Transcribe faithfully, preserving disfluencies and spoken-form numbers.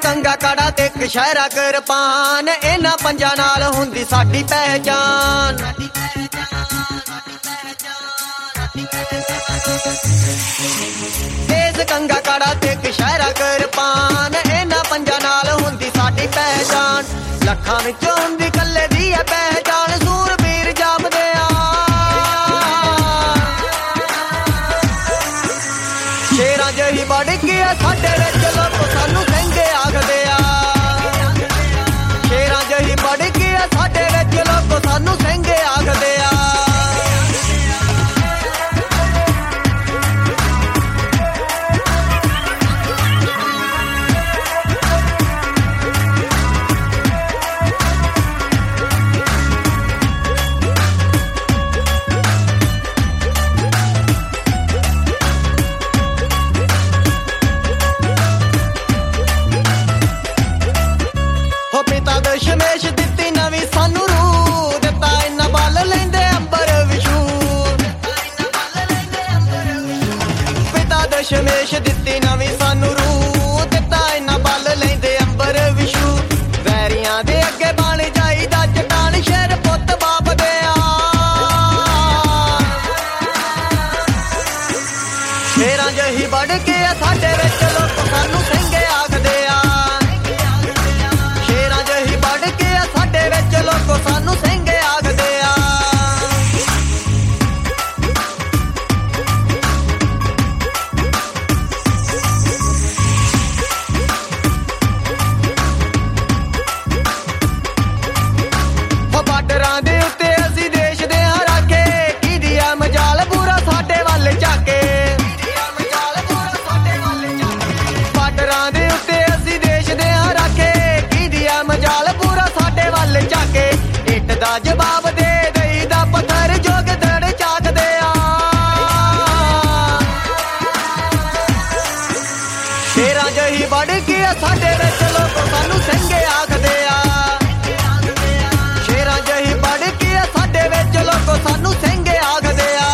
ਕੰਗਾ ਕੜਾ ਤੇ ਕਸ਼ਹਿਰਾ ਕਿਰਪਾਨ, ਇਹਨਾਂ ਪੰਜਾਂ ਨਾਲ ਹੁੰਦੀ ਸਾਡੀ ਪਹਿਚਾਨ। ਤੇਜ਼ ਕੰਗਾ ਕੜਾ ਤੇ ਕਸ਼ਹਿਰਾ ਕਿਰਪਾਨ, ਇਹਨਾਂ ਪੰਜਾਂ ਨਾਲ ਹੁੰਦੀ ਸਾਡੀ ਪਹਿਚਾਨ। ਲੱਖਾਂ ਵਿੱਚੋਂ ਹੁੰਦੀ ਕੱਲੇ ਦੀ ਹੈ ਪਹਿਚਾਨ, ਸੂਰਬੀਰ ਜਾਪਦੇ ਆ। ਸ਼ੇਰਾਂ ਜਿਹੀ ਵੜ ਕੇ ਆ ਸਾਡੇ ਵਿੱਚ ਲੋਕ ਸਾਨੂੰ ਕਹਿੰਦੇ ਆਖਦੇ ਆ। ਸ਼ੇਰਾਂ ਜਿਹੀ ਵੜ ਕੇ ਆ ਸਾਡੇ ਵਿੱਚ ਲੋਕ ਸਾਨੂੰ ਕਹਿੰਦੇ ਆਖਦੇ ਆ। ਦਸ਼ਮੇਸ਼ ਦਿੱਤੀ ਨਵੀਂ ਸਾਨੂੰ ਰੂਹ, ਦਿੱਤਾ ਇਹਨਾਂ ਬਲ ਲੈਂਦੇ ਅੰਬਰ ਵਿਸ਼ੂ। ਪਿਤਾ ਦਸ਼ਮੇਸ਼ ਦਿੱਤੀ ਨਵੀਂ ਸਾਨੂੰ ਰੂਹ, ਦਿੱਤਾ ਇਹਨਾਂ ਬਲ ਲੈਂਦੇ ਅੰਬਰ ਵਿਸ਼ੂ। ਵੈਰੀਆਂ ਦੇ ਅੱਗੇ ਬਣ ਜਾਈਦਾ ਚਟਾਨ, ਸ਼ੇਰ ਪੁੱਤ ਬਾਪ ਦੇ ਆ। ਸ਼ੇਰਾਂ ਜਿਹੀ ਵੜ ਕੇ ਆ ਸਾਡੇ ਵਿੱਚ ਲੋਕ ਸਾਨੂੰ ਸਿੰਘੇ ਆਖਦੇ ਆ। ਲੋਕ ਸਾਨੂੰ ਸਿੰਘੇ ਆਖਦੇ ਆ। ਬਾਰਡਰਾਂ ਦੇ ਉੱਤੇ ਅਸੀਂ ਦੇਸ਼ ਦੇ ਹਾਂ ਰਾਖੇ, ਕਿਹਦੀ ਆ ਮਜਾਲ ਪੂਰਾ ਸਾਡੇ ਵੱਲ ਝਾਕੇ। ਬਾਰਡਰਾਂ ਦੇ ਉੱਤੇ ਅਸੀਂ ਦੇਸ਼ ਦੇ ਹਾਂ ਰਾਖੇ, ਕਿਹਦੀ ਆ ਮਜਾਲ ਪੂਰਾ ਸਾਡੇ ਵੱਲ ਝਾਕੇ। ਇੱਟ ਦਾ ਜਵਾਬ ਦੇ ਦਈਦਾ ਪੱਥਰ ਜੋਗ ਦੜ ਚਾਕਦੇ ਆ। ਸ਼ੇਰਾਂ ਜਿਹੀ ਵੜ ਕੇ ਸਾਡੇ ਵਿੱਚ ਲੋਕ ਸਾਨੂੰ ਸਿੰਘੇ ਆਖਦੇ ਆ। ਸ਼ੇਰਾਂ ਜਿਹੀ ਵੜ ਕੇ ਸਾਡੇ ਵਿੱਚ ਲੋਕ ਸਾਨੂੰ ਸਿੰਘੇ ਆਖਦੇ ਆ।